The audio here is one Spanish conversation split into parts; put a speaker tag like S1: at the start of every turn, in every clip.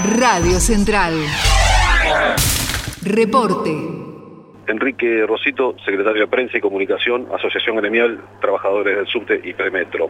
S1: Radio Central. Reporte.
S2: Enrique Rosito, secretario de Prensa y Comunicación, Asociación Gremial Trabajadores del Subte y Premetro.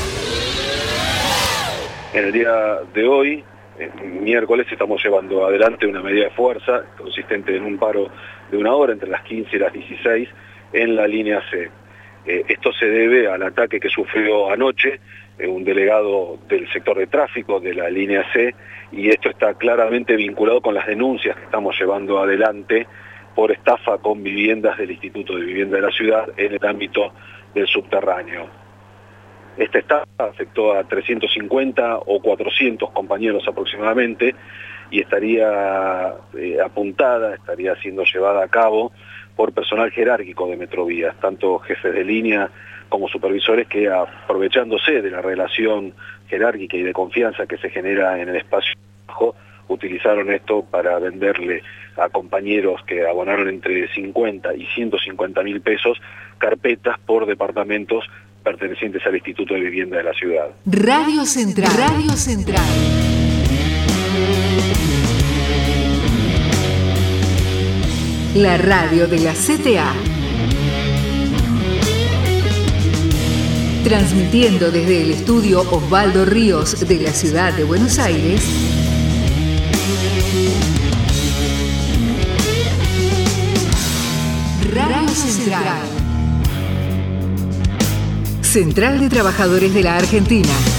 S2: En el día de hoy, miércoles, estamos llevando adelante una medida de fuerza consistente en un paro de 1 hora entre las 15 y las 16 en la línea C. Esto se debe al ataque que sufrió anoche un delegado del sector de tráfico de la línea C, y esto está claramente vinculado con las denuncias que estamos llevando adelante por estafa con viviendas del Instituto de Vivienda de la Ciudad en el ámbito del subterráneo. Esta estafa afectó a 350 o 400 compañeros aproximadamente y estaría apuntada, estaría siendo llevada a cabo por personal jerárquico de Metrovías, tanto jefes de línea como supervisores que, aprovechándose de la relación jerárquica y de confianza que se genera en el espacio bajo, utilizaron esto para venderle a compañeros que abonaron entre 50 y 150 mil pesos carpetas por departamentos pertenecientes al Instituto de Vivienda de la Ciudad.
S1: Radio Central. Radio Central. La radio de la CTA. Transmitiendo desde el estudio Osvaldo Ríos de la ciudad de Buenos Aires. Radio Central. Central de Trabajadores de la Argentina.